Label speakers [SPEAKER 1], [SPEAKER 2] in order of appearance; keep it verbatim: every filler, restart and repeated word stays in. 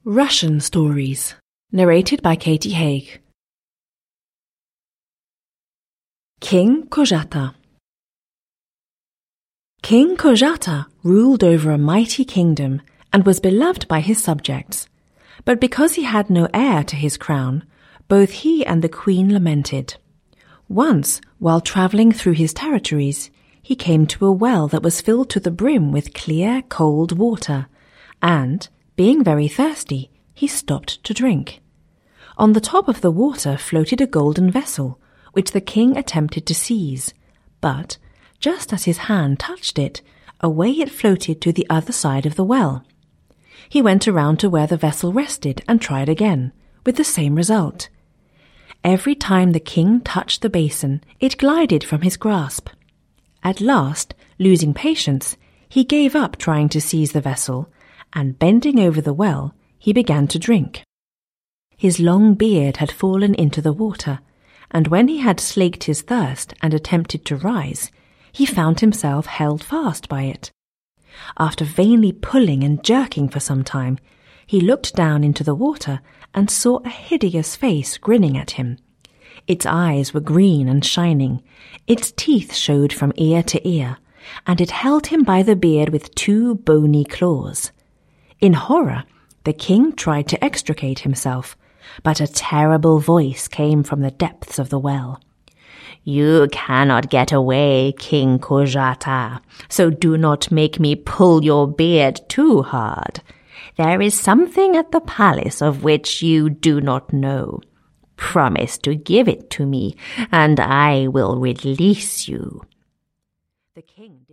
[SPEAKER 1] Russian Stories, narrated by Katie Haig. King Kojata. King Kojata ruled over a mighty kingdom and was beloved by his subjects. But because he had no heir to his crown, both he and the queen lamented. Once, while travelling through his territories, he came to a well that was filled to the brim with clear, cold water, and, being very thirsty, he stopped to drink. On the top of the water floated a golden vessel, which the king attempted to seize, but, just as his hand touched it, away it floated to the other side of the well. He went around to where the vessel rested and tried again, with the same result. Every time the king touched the basin, it glided from his grasp. At last, losing patience, he gave up trying to seize the vessel, and bending over the well, he began to drink. His long beard had fallen into the water, and when he had slaked his thirst and attempted to rise, he found himself held fast by it. After vainly pulling and jerking for some time, he looked down into the water and saw a hideous face grinning at him. Its eyes were green and shining, its teeth showed from ear to ear, and it held him by the beard with two bony claws. In horror, the king tried to extricate himself, but a terrible voice came from the depths of the well. "You cannot get away, King Kojata, so do not make me pull your beard too hard. There is something at the palace of which you do not know. Promise to give it to me, and I will release you." The king